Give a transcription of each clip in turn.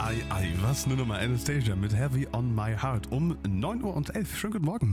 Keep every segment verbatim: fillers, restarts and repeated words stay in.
ei, ei, was nur noch mal Anastasia mit Heavy on My Heart um neun Uhr und elf. Schönen guten Morgen.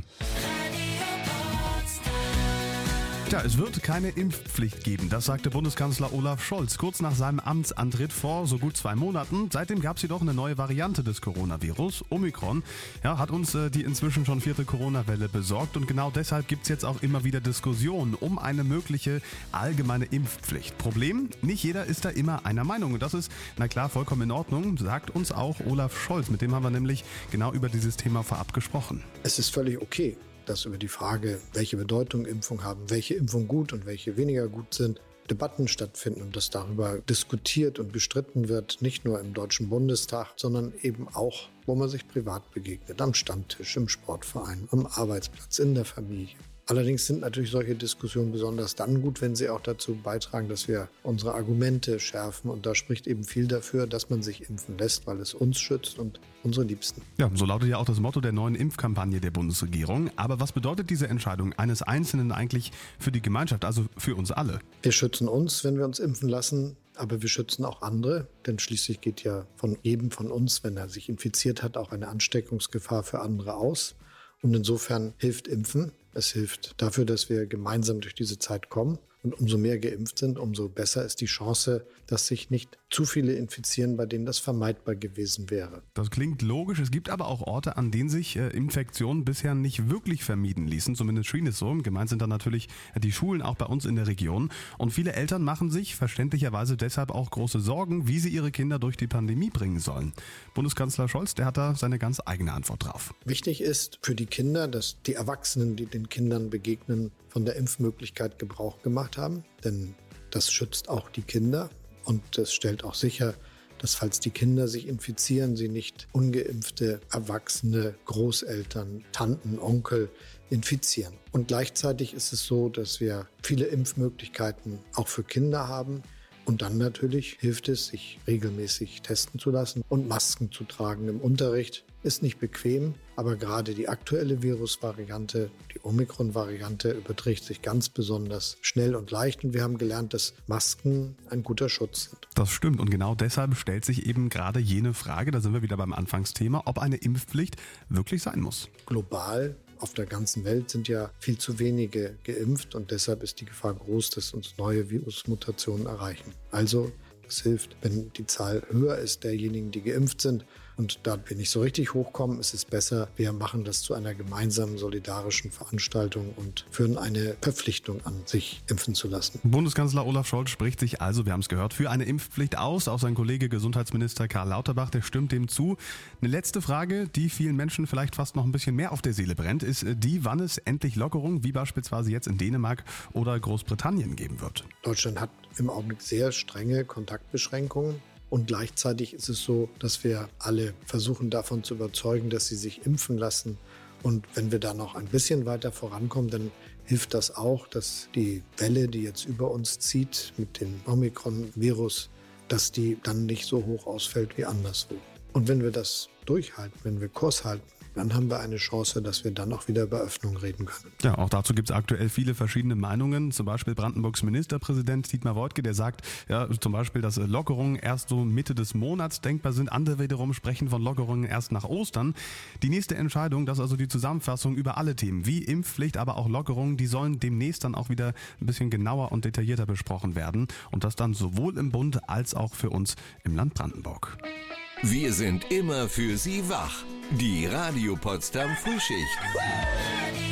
Tja, es wird keine Impfpflicht geben, das sagte Bundeskanzler Olaf Scholz kurz nach seinem Amtsantritt vor so gut zwei Monaten. Seitdem gab es jedoch eine neue Variante des Coronavirus, Omikron. Ja, hat uns äh, die inzwischen schon vierte Corona-Welle besorgt und genau deshalb gibt es jetzt auch immer wieder Diskussionen um eine mögliche allgemeine Impfpflicht. Problem, nicht jeder ist da immer einer Meinung und das ist, na klar, vollkommen in Ordnung, sagt uns auch Olaf Scholz. Mit dem haben wir nämlich genau über dieses Thema vorab gesprochen. Es ist völlig okay, dass über die Frage, welche Bedeutung Impfungen haben, welche Impfungen gut und welche weniger gut sind, Debatten stattfinden und dass darüber diskutiert und gestritten wird, nicht nur im Deutschen Bundestag, sondern eben auch, wo man sich privat begegnet, am Stammtisch, im Sportverein, am Arbeitsplatz, in der Familie. Allerdings sind natürlich solche Diskussionen besonders dann gut, wenn sie auch dazu beitragen, dass wir unsere Argumente schärfen. Und da spricht eben viel dafür, dass man sich impfen lässt, weil es uns schützt und unsere Liebsten. Ja, so lautet ja auch das Motto der neuen Impfkampagne der Bundesregierung. Aber was bedeutet diese Entscheidung eines Einzelnen eigentlich für die Gemeinschaft, also für uns alle? Wir schützen uns, wenn wir uns impfen lassen. Aber wir schützen auch andere, denn schließlich geht ja von jedem von uns, wenn er sich infiziert hat, auch eine Ansteckungsgefahr für andere aus. Und insofern hilft Impfen. Es hilft dafür, dass wir gemeinsam durch diese Zeit kommen. Und umso mehr geimpft sind, umso besser ist die Chance, dass sich nicht zu viele infizieren, bei denen das vermeidbar gewesen wäre. Das klingt logisch. Es gibt aber auch Orte, an denen sich äh, Infektionen bisher nicht wirklich vermieden ließen. Zumindest schien es so. Gemeint sind dann natürlich die Schulen, auch bei uns in der Region. Und viele Eltern machen sich verständlicherweise deshalb auch große Sorgen, wie sie ihre Kinder durch die Pandemie bringen sollen. Bundeskanzler Scholz, der hat da seine ganz eigene Antwort drauf. Wichtig ist für die Kinder, dass die Erwachsenen, die den Kindern begegnen, von der Impfmöglichkeit Gebrauch gemacht haben. Denn das schützt auch die Kinder und das stellt auch sicher, dass falls die Kinder sich infizieren, sie nicht ungeimpfte, erwachsene Großeltern, Tanten, Onkel infizieren. Und gleichzeitig ist es so, dass wir viele Impfmöglichkeiten auch für Kinder haben. Und dann natürlich hilft es, sich regelmäßig testen zu lassen und Masken zu tragen im Unterricht. Ist nicht bequem, aber gerade die aktuelle Virusvariante, die Omikron-Variante, überträgt sich ganz besonders schnell und leicht. Und wir haben gelernt, dass Masken ein guter Schutz sind. Das stimmt und genau deshalb stellt sich eben gerade jene Frage, da sind wir wieder beim Anfangsthema, ob eine Impfpflicht wirklich sein muss. Global auf der ganzen Welt sind ja viel zu wenige geimpft und deshalb ist die Gefahr groß, dass uns neue Virusmutationen erreichen. Also es hilft, wenn die Zahl höher ist derjenigen, die geimpft sind. Und da wir nicht so richtig hochkommen, ist es besser, wir machen das zu einer gemeinsamen solidarischen Veranstaltung und führen eine Verpflichtung an, sich impfen zu lassen. Bundeskanzler Olaf Scholz spricht sich also, wir haben es gehört, für eine Impfpflicht aus. Auch sein Kollege Gesundheitsminister Karl Lauterbach, der stimmt dem zu. Eine letzte Frage, die vielen Menschen vielleicht fast noch ein bisschen mehr auf der Seele brennt, ist die, wann es endlich Lockerungen, wie beispielsweise jetzt in Dänemark oder Großbritannien geben wird. Deutschland hat im Augenblick sehr strenge Kontaktbeschränkungen. Und gleichzeitig ist es so, dass wir alle versuchen davon zu überzeugen, dass sie sich impfen lassen. Und wenn wir da noch ein bisschen weiter vorankommen, dann hilft das auch, dass die Welle, die jetzt über uns zieht mit dem Omikron-Virus, dass die dann nicht so hoch ausfällt wie anderswo. Und wenn wir das durchhalten, wenn wir Kurs halten, dann haben wir eine Chance, dass wir dann auch wieder über Öffnung reden können. Ja, auch dazu gibt es aktuell viele verschiedene Meinungen. Zum Beispiel Brandenburgs Ministerpräsident Dietmar Woidke, der sagt, ja, zum Beispiel, dass Lockerungen erst so Mitte des Monats denkbar sind. Andere wiederum sprechen von Lockerungen erst nach Ostern. Die nächste Entscheidung, das ist also die Zusammenfassung über alle Themen, wie Impfpflicht, aber auch Lockerungen, die sollen demnächst dann auch wieder ein bisschen genauer und detaillierter besprochen werden. Und das dann sowohl im Bund als auch für uns im Land Brandenburg. Wir sind immer für Sie wach. Die Radio Potsdam Frühschicht.